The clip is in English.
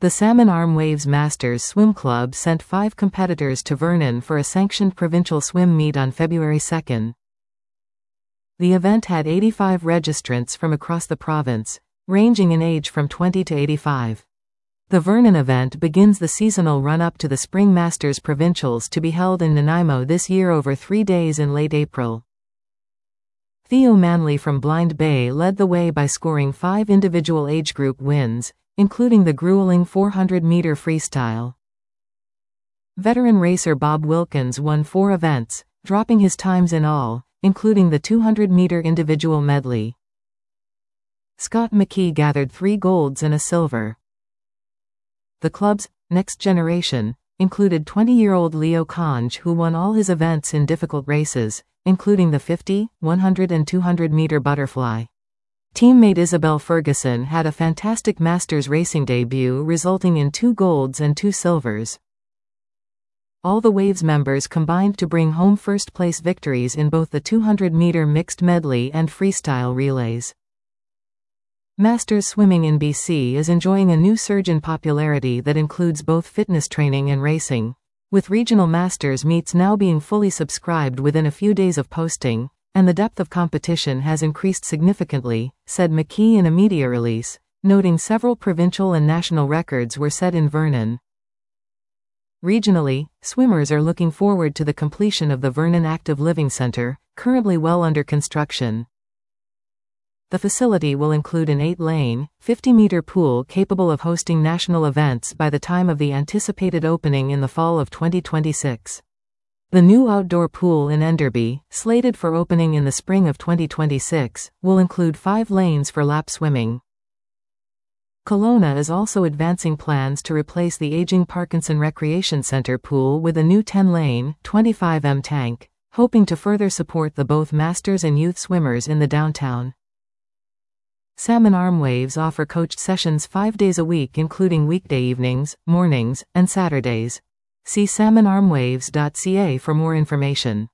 The Salmon Arm Waves Masters Swim Club sent 5 competitors to Vernon for a sanctioned provincial swim meet on February 2. The event had 85 registrants from across the province, ranging in age from 20 to 85. The Vernon event begins the seasonal run-up to the Spring Masters Provincials to be held in Nanaimo this year over 3 days in late April. Theo Manley from Blind Bay led the way by scoring 5 individual age group wins, including the grueling 400-meter freestyle. Veteran racer Bob Wilkins won 4 events, dropping his times in all, including the 200-meter individual medley. Scott McKee gathered 3 golds and a silver. The club's next generation included 20-year-old Leo Conge, who won all his events in difficult races, including the 50, 100 and 200-meter butterfly. Teammate Isabel Ferguson had a fantastic Masters racing debut, resulting in 2 golds and 2 silvers. All the Waves members combined to bring home first-place victories in both the 200-meter mixed medley and freestyle relays. Masters swimming in BC is enjoying a new surge in popularity that includes both fitness training and racing, with regional Masters meets now being fully subscribed within a few days of posting, and the depth of competition has increased significantly, said McKee in a media release, noting several provincial and national records were set in Vernon. Regionally, swimmers are looking forward to the completion of the Vernon Active Living Centre, currently well under construction. The facility will include an 8-lane, 50-meter pool capable of hosting national events by the time of the anticipated opening in the fall of 2026. The new outdoor pool in Enderby, slated for opening in the spring of 2026, will include 5 lanes for lap swimming. Kelowna is also advancing plans to replace the aging Parkinson Recreation Centre pool with a new 10-lane, 25m tank, hoping to further support the both Masters and youth swimmers in the downtown. Salmon Arm Waves offer coached sessions 5 days a week, including weekday evenings, mornings, and Saturdays. See salmonarmwaves.ca for more information.